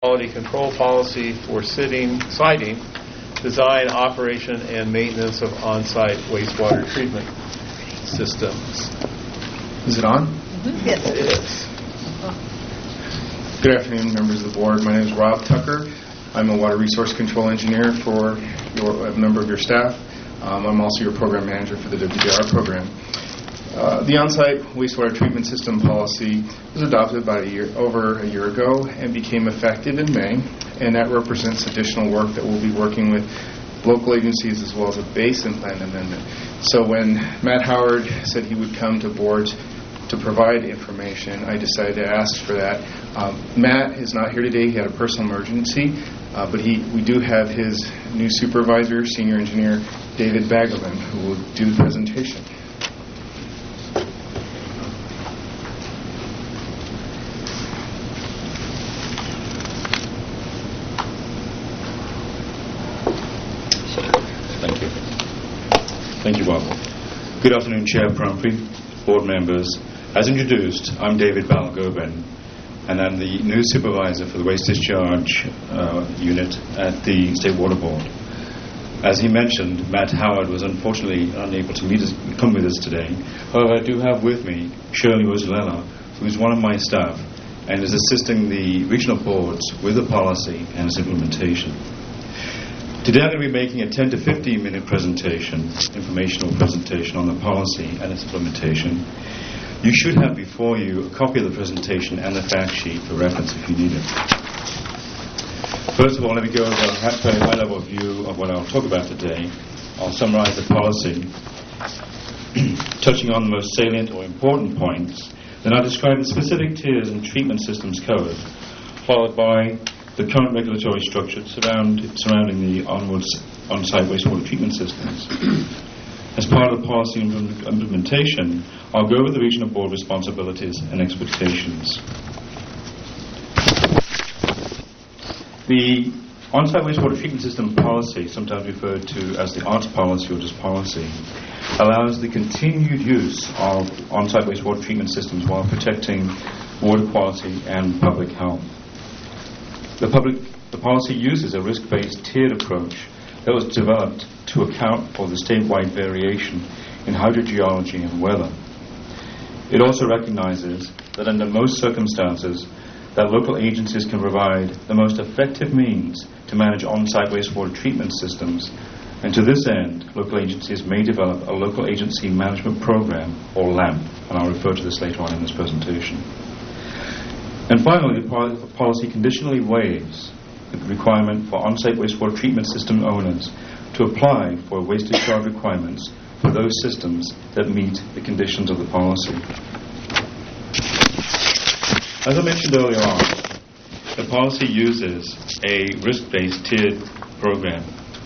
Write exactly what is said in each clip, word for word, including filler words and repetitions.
quality control policy for sitting, siting, design, operation, and maintenance of on-site wastewater treatment systems. Is it on? Mm-hmm. Yes, it is. Good afternoon, members of the board. My name is Rob Tucker. I'm a water resource control engineer for your, a member of your staff. Um, I'm also your program manager for the W D R program. Uh, the on-site wastewater treatment system policy was adopted about a year, over a year ago and became effective in May, and that represents additional work that we'll be working with local agencies as well as a basin plan amendment. So when Matt Howard said he would come to boards to provide information, I decided to ask for that. Um, Matt is not here today. He had a personal emergency, uh, but he we do have his new supervisor, senior engineer David Bagelman, who will do the presentation. Thank you. Thank you, Bob. Good afternoon, Chair Pumphrey, board members. As introduced, I'm David Balgoben, and I'm the new supervisor for the Waste Discharge uh, Unit at the State Water Board. As he mentioned, Matt Howard was unfortunately unable to meet us, come with us today. However, I do have with me Shirley Rosalella, who is one of my staff and is assisting the regional boards with the policy and its implementation. Today I'm going to be making a ten to fifteen minute presentation, informational presentation on the policy and its implementation. You should have before you a copy of the presentation and the fact sheet for reference if you need it. First of all, let me go over a very high-level view of what I'll talk about today. I'll summarize the policy, touching on the most salient or important points. Then I'll describe the specific tiers and treatment systems covered, followed by the current regulatory structure surround, surrounding the onwards on-site wastewater treatment systems. As part of the policy implementation, I'll go over the regional board responsibilities and expectations. The on-site wastewater treatment system policy, sometimes referred to as the O T S policy or just policy, allows the continued use of on-site wastewater treatment systems while protecting water quality and public health. The, public, the policy uses a risk-based tiered approach that was developed to account for the statewide variation in hydrogeology and weather. It also recognizes that under most circumstances, that local agencies can provide the most effective means to manage on-site wastewater treatment systems, and to this end, local agencies may develop a local agency management program, or LAMP, and I'll refer to this later on in this presentation. And finally, the pol- policy conditionally waives the requirement for on-site wastewater treatment system owners to apply for waste discharge requirements for those systems that meet the conditions of the policy. As I mentioned earlier on, the policy uses a risk-based tiered program.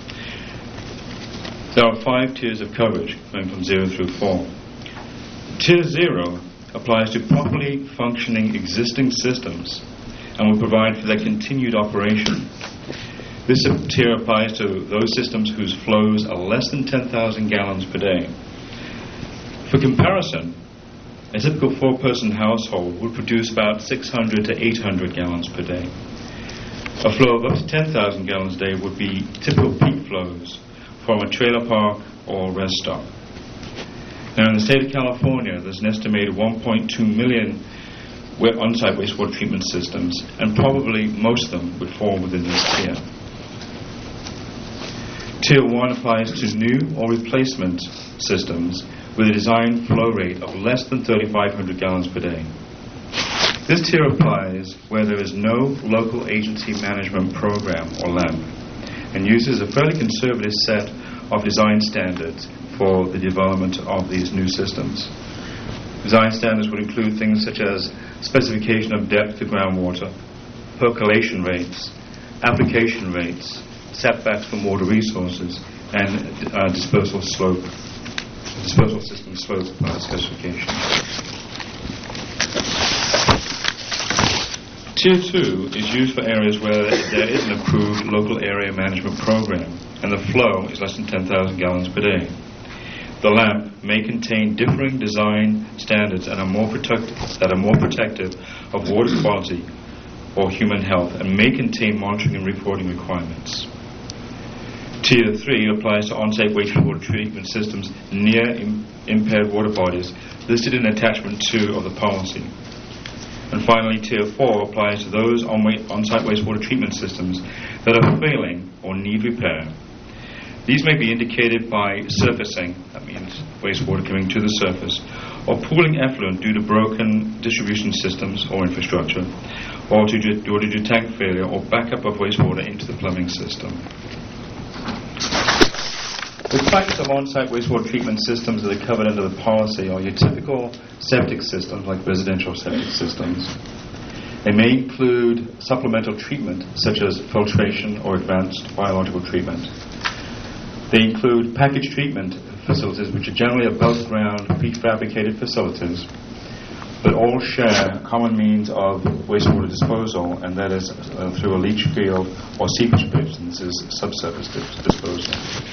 There are five tiers of coverage, going from zero through four. Tier zero applies to properly functioning existing systems and will provide for their continued operation. This tier applies to those systems whose flows are less than ten thousand gallons per day. For comparison, a typical four-person household would produce about six hundred to eight hundred gallons per day. A flow of up to ten thousand gallons a day would be typical peak flows from a trailer park or rest stop. Now, in the state of California, there's an estimated one point two million on-site wastewater treatment systems, and probably most of them would fall within this tier. Tier one applies to new or replacement systems with a design flow rate of less than thirty-five hundred gallons per day. This tier applies where there is no local agency management program, or LAMP, and uses a fairly conservative set of design standards for the development of these new systems. Design standards would include things such as specification of depth to groundwater, percolation rates, application rates, setbacks from water resources, and uh, dispersal slope, dispersal system slope uh, specifications. Tier two is used for areas where there is an approved local area management program and the flow is less than ten thousand gallons per day. The LAMP may contain differing design standards and are more protect- that are more protective of water quality or human health and may contain monitoring and reporting requirements. Tier three applies to on-site wastewater treatment systems near im- impaired water bodies listed in Attachment two of the policy. And finally, Tier four applies to those on wa- on-site wastewater treatment systems that are failing or need repair. These may be indicated by surfacing, that means wastewater coming to the surface, or pooling effluent due to broken distribution systems or infrastructure, or to due to tank failure or backup of wastewater into the plumbing system. The types of on-site wastewater treatment systems that are covered under the policy are your typical septic systems, like residential septic systems. They may include supplemental treatment, such as filtration or advanced biological treatment. They include package treatment facilities, which are generally above-ground, prefabricated facilities, but all share a common means of wastewater disposal, and that is uh, through a leach field or seepage pits, and this is subsurface dis- disposal.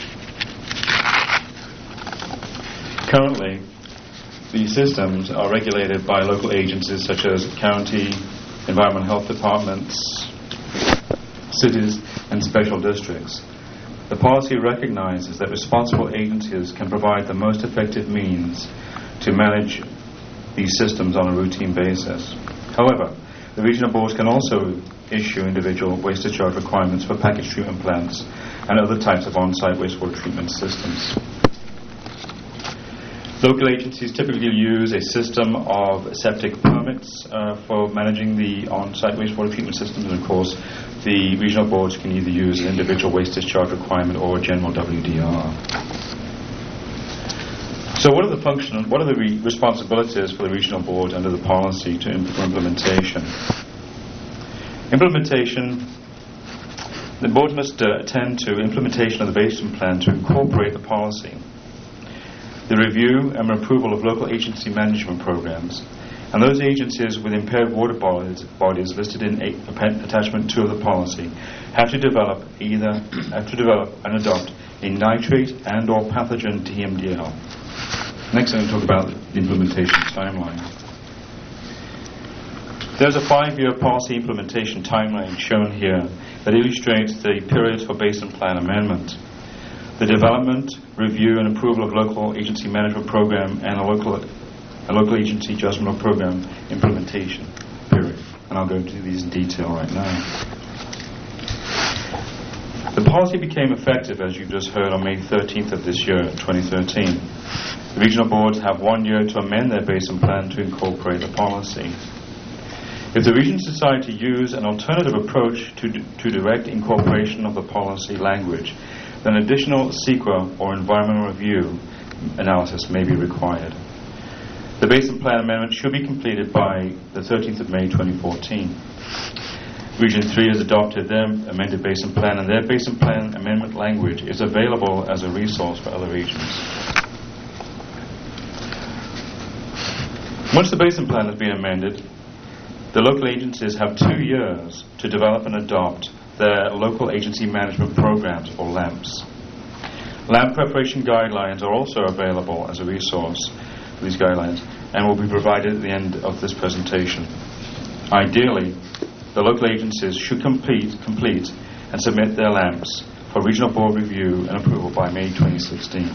Currently, these systems are regulated by local agencies such as county, environmental health departments, cities, and special districts. The policy recognizes that responsible agencies can provide the most effective means to manage these systems on a routine basis. However, the regional boards can also issue individual waste discharge requirements for package treatment plants and other types of on-site wastewater treatment systems. Local agencies typically use a system of septic permits uh, for managing the on-site wastewater treatment systems, and of course the regional boards can either use an individual waste discharge requirement or a general W D R. So what are the function, what are the re- responsibilities for the regional board under the policy to imp- for implementation? Implementation, the board must uh, attend to implementation of the basin plan to incorporate the policy, the review and approval of local agency management programs, and those agencies with impaired water bodies, bodies listed in a, attachment two of the policy have to develop either have to develop and adopt a nitrate and or pathogen T M D L. Next, I'm going to talk about the implementation timeline. There's a five-year policy implementation timeline shown here that illustrates the periods for basin plan amendment, the development, review, and approval of local agency management program, and a local a local agency adjustment program implementation period. And I'll go into these in detail right now. The policy became effective, as you've just heard, on May thirteenth of this year, twenty thirteen. The regional boards have one year to amend their basin plan to incorporate the policy. If the regions decide to use an alternative approach to, d- to direct incorporation of the policy language, then additional S E Q A or environmental review analysis may be required. The basin plan amendment should be completed by the thirteenth of May twenty fourteen. Region three has adopted their amended basin plan, and their basin plan amendment language is available as a resource for other regions. Once the basin plan has been amended, the local agencies have two years to develop and adopt their local agency management programs, or L A M Ps. L A M P preparation guidelines are also available as a resource for these guidelines and will be provided at the end of this presentation. Ideally, the local agencies should complete, complete and submit their L A M Ps for regional board review and approval by May twenty sixteen.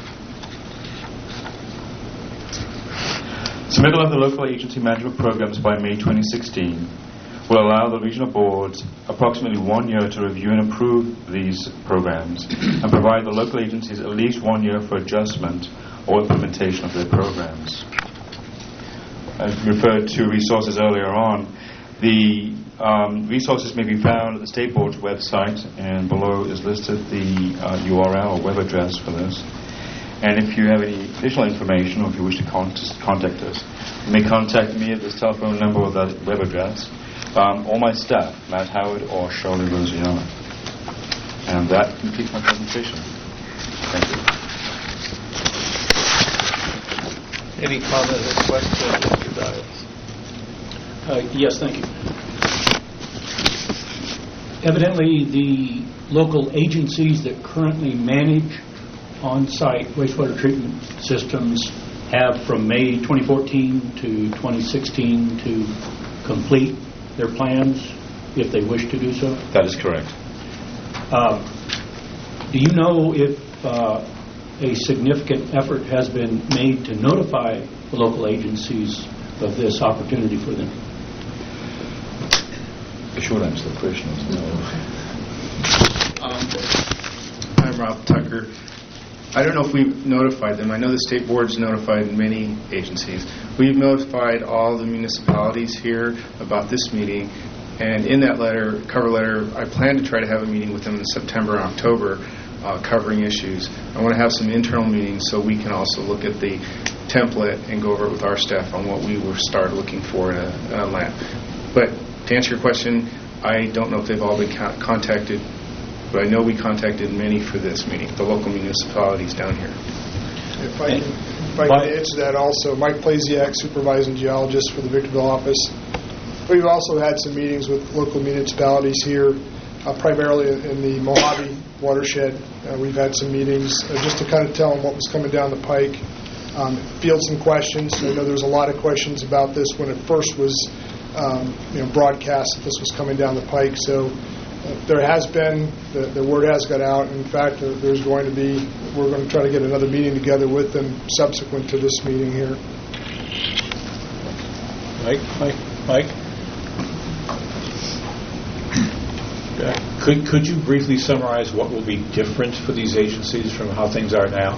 Submittal of the local agency management programs by May twenty sixteen will allow the regional boards approximately one year to review and approve these programs and provide the local agencies at least one year for adjustment or implementation of their programs. I referred to resources earlier on. The um, resources may be found at the State Board's website, and below is listed the uh, U R L or web address for this. And if you have any additional information, or if you wish to con- contact us, you may contact me at this telephone number or that web address, um, or my staff, Matt Howard or Charlie Rosiano. And that completes my presentation. Thank you. Any comment or question, Mister Dials? Uh, yes, thank you. Evidently, the local agencies that currently manage on-site wastewater treatment systems have from May twenty fourteen to twenty sixteen to complete their plans if they wish to do so? That is correct. Um, do you know if uh, a significant effort has been made to notify the local agencies of this opportunity for them? The short answer to the question is no. Um, I'm Rob Tucker. I don't know if we've notified them. I know the state board's notified many agencies. We've notified all the municipalities here about this meeting, and in that letter, cover letter, I plan to try to have a meeting with them in September and October uh, covering issues. I want to have some internal meetings so we can also look at the template and go over it with our staff on what we will start looking for in a, in a land. But to answer your question, I don't know if they've all been co- contacted, but I know we contacted many for this meeting, the local municipalities down here. If I can, if I can answer that also, Mike Plasiak, supervising geologist for the Victorville office. We've also had some meetings with local municipalities here, uh, primarily in the Mojave watershed. Uh, we've had some meetings uh, just to kind of tell them what was coming down the pike, um, field some questions. I know there was a lot of questions about this when it first was um, you know, broadcast that this was coming down the pike. So uh, there has been, the, the word has got out. In fact, uh, there's going to be, we're going to try to get another meeting together with them subsequent to this meeting here. Mike? Mike? Mike? Could could you briefly summarize what will be different for these agencies from how things are now?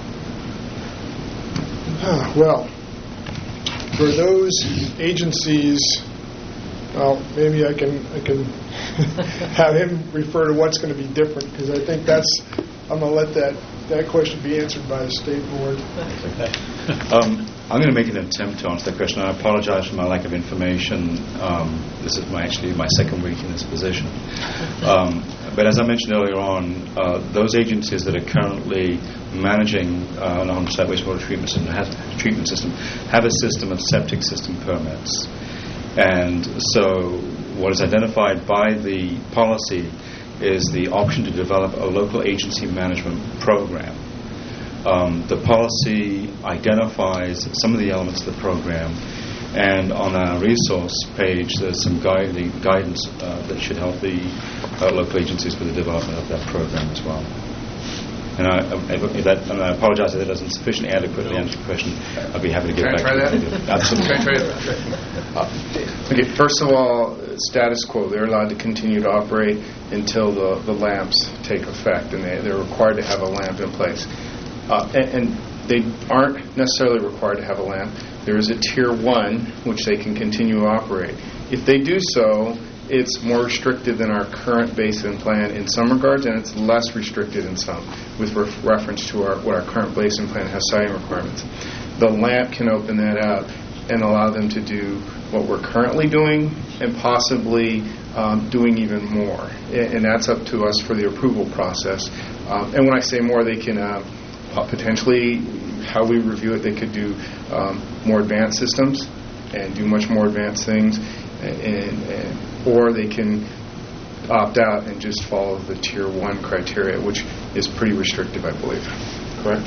Uh, well, for those agencies, well, maybe I can I can have him refer to what's going to be different, because I think that's, I'm going to let that, that question be answered by the state board. Um, I'm going to make an attempt to answer that question. I apologize for my lack of information. Um, this is my, actually my second week in this position. Um, but as I mentioned earlier on, uh, those agencies that are currently managing uh, an on-site wastewater treatment system, have, treatment system have a system of septic system permits. And so what is identified by the policy is the option to develop a local agency management program. Um, the policy identifies some of the elements of the program, and on our resource page there's some guiding, guidance uh, that should help the uh, local agencies with the development of that program as well. And I, if that, and I apologize if that doesn't sufficiently adequately answer the question. I'd be happy to get Can back I try to that? you. Absolutely. Can I try that? Uh, okay, first of all, status quo. They're allowed to continue to operate until the, the lamps take effect, and they, they're required to have a lamp in place. Uh, and, and they aren't necessarily required to have a lamp. There is a tier one, which they can continue to operate. If they do so, it's more restrictive than our current basin plan in some regards, and it's less restricted in some, with ref- reference to our, what our current basin plan has siting requirements. The lamp can open that up and allow them to do what we're currently doing, and possibly um, doing even more. And, and that's up to us for the approval process. Um, and when I say more, they can uh, potentially, how we review it, they could do um, more advanced systems and do much more advanced things, and, and or they can opt out and just follow the tier one criteria, which is pretty restrictive, I believe. Correct?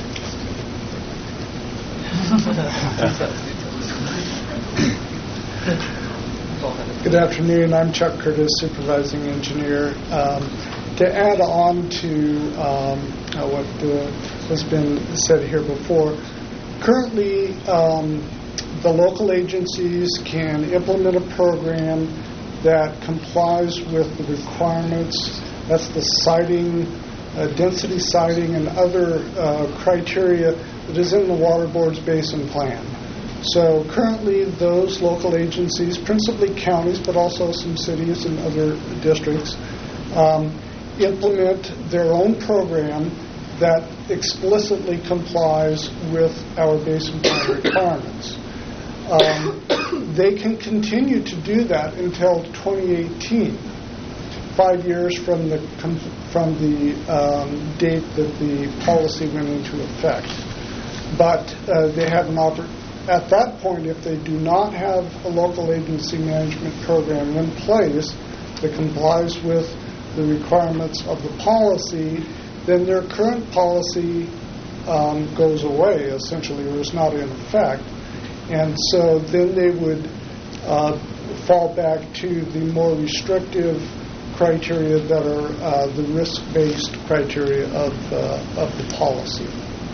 Good afternoon. I'm Chuck Curtis, supervising engineer. Um, to add on to um, uh, what uh, has been said here before, currently um, the local agencies can implement a program that complies with the requirements. That's the siting, uh, density siting, and other uh, criteria that is in the Water Board's basin plan. So currently those local agencies, principally counties, but also some cities and other districts, um, implement their own program that explicitly complies with our basin plan requirements. Um, they can continue to do that until twenty eighteen, five years from the from the um, date that the policy went into effect. But uh, they have an opportunity. At that point, if they do not have a local agency management program in place that complies with the requirements of the policy, then their current policy um, goes away, essentially, or is not in effect. And so then they would uh, fall back to the more restrictive criteria that are uh, the risk-based criteria of uh, of the policy.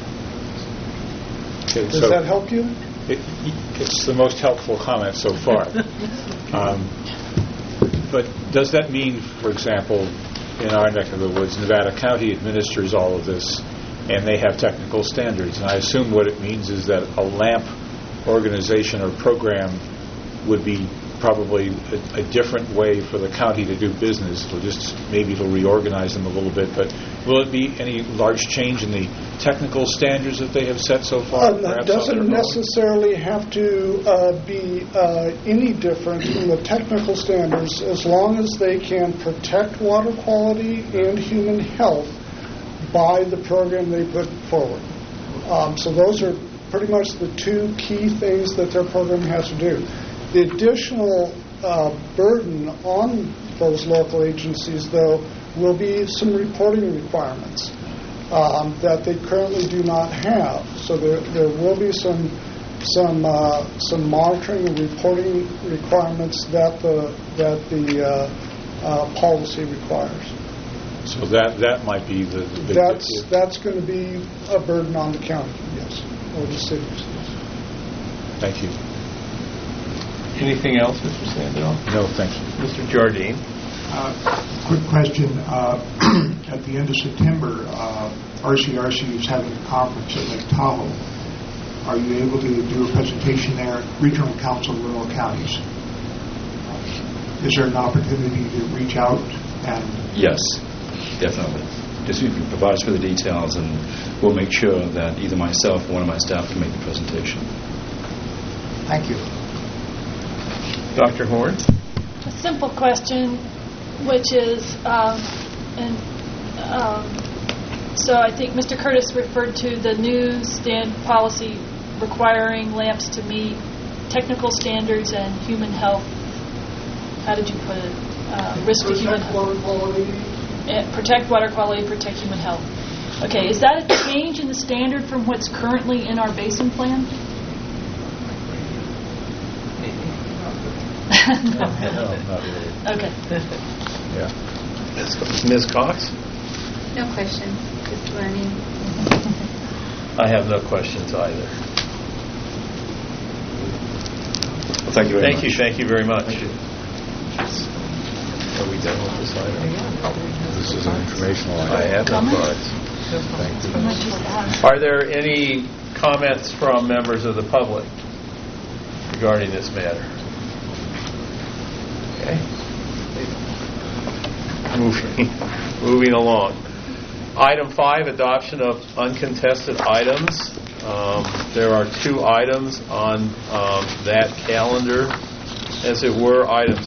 Okay, Does so that help you? It, it's the most helpful comment so far. um, but does that mean, for example, in our neck of the woods, Nevada County administers all of this, and they have technical standards? And I assume what it means is that a LAMP organization or program would be probably a, a different way for the county to do business. It'll just, maybe it'll reorganize them a little bit, but will it be any large change in the technical standards that they have set so far? Uh, that doesn't necessarily have to uh, be uh, any different in the technical standards, as long as they can protect water quality and human health by the program they put forward. Um, so those are pretty much the two key things that their program has to do. The additional uh, burden on those local agencies, though, will be some reporting requirements um, that they currently do not have. So there, there will be some some uh, some monitoring and reporting requirements that the that the uh, uh, policy requires. So that that might be the, the big That's difference. that's going to be a burden on the county, yes, or the cities. Thank you. Anything else, Mister Sandell? No, thank you. Mister Jardine? Uh, quick question. Uh, at the end of September, uh, R C R C is having a conference at Lake Tahoe. Are you able to do a presentation there? Regional Council of Rural Counties. Is there an opportunity to reach out and... Yes, definitely. Just you can provide us with the details, and we'll make sure that either myself or one of my staff can make the presentation. Thank you. Doctor Horn? A simple question, which is, um, and um, so I think Mister Curtis referred to the new stand policy requiring lamps to meet technical standards and human health. How did you put it? Uh, risk to human health. Water quality. Uh, protect water quality, protect human health. Okay, is that a change in the standard from what's currently in our basin plan? No, not really. Okay. Yeah. Miz Cox? No question, just learning. I have no questions either. Well, thank you very Thank much. you, thank you very much. Thank you. Are we done with this item? This is an informational item. I have no Comments? thoughts. Are there any comments from members of the public regarding this matter? Okay. Moving, moving along. Item five, adoption of uncontested items. Um, there are two items on um, that calendar, as it were, items